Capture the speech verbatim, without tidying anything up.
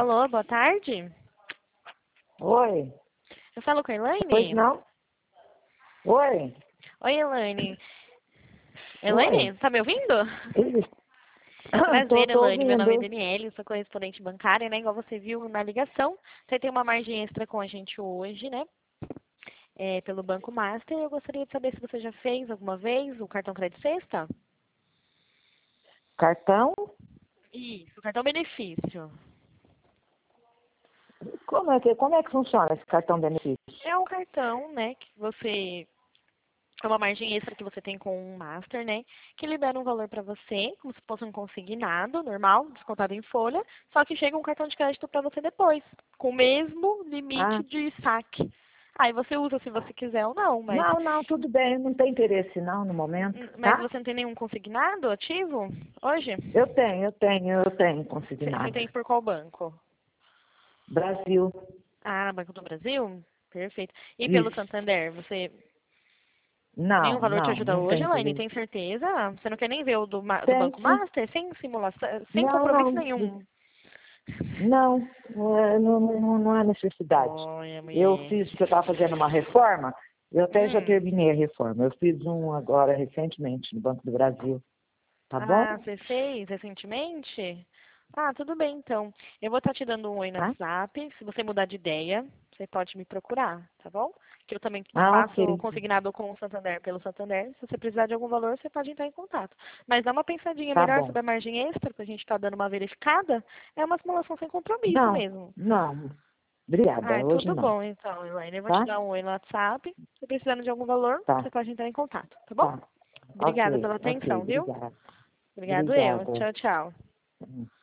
Alô, boa tarde. Oi, Eu falo com a pois Elaine? não? Oi, Oi, Elaine. oi. Elaine, tá me ouvindo? Ih, Tô, Prazer, tô Elaine. Meu nome é ouvindo. Daniele, sou correspondente bancária, né? Igual você viu na ligação. Você tem uma margem extra com a gente hoje, né? É, pelo Banco Master. Eu gostaria de saber se você já fez alguma vez o cartão Crédito Sexta? Cartão? Isso, o cartão benefício. Como é que, como é que funciona esse cartão benefício? É um cartão, né, que você é uma margem extra que você tem com o Master, né? Que libera um valor para você, como se fosse um consignado normal, descontado em folha, só que chega um cartão de crédito para você depois, com o mesmo limite Ah, de saque. Aí você usa se você quiser ou não, mas, não, não, tudo bem, não tem interesse não no momento, mas tá? você não tem nenhum consignado ativo hoje? Eu tenho, eu tenho, eu tenho Você você consignado. tem por qual banco? Brasil, Ah, Banco do Brasil? Perfeito. E pelo isso. Santander, você nenhum Não, valor te não, ajuda não tem hoje, Elaine? interesse. Tem certeza? Você não quer nem ver o do, ma- do Tem Banco sim. Master? Sem simulação, sem Não, compromisso não, nenhum. não, é, não, não, não há necessidade. Olha, Eu mulher. fiz, porque eu estava fazendo uma reforma, eu até já Hum. terminei a reforma. Eu fiz um agora recentemente no Banco do Brasil. Tá bom? Ah, você fez recentemente? Ah, tudo bem, então. Eu vou estar te dando um oi no Tá? WhatsApp. Se você mudar de ideia, você pode me procurar, tá bom? Que eu também Ah, faço ok. consignado com o Santander pelo Santander. Se você precisar de algum valor, você pode entrar em contato. Mas dá uma pensadinha Tá melhor bom. sobre a margem extra, que a gente está dando uma verificada. É uma simulação sem compromisso Não, mesmo. não. Ah, Obrigada. Hoje tudo não. bom, então, Elaine. Eu vou te Tá? dar um oi no WhatsApp. Se precisando de algum valor, você Tá. pode entrar em contato, tá bom? Tá. Ok, Obrigada pela ok. atenção, viu? Obrigada. Obrigado eu. Obrigada. Tchau, tchau.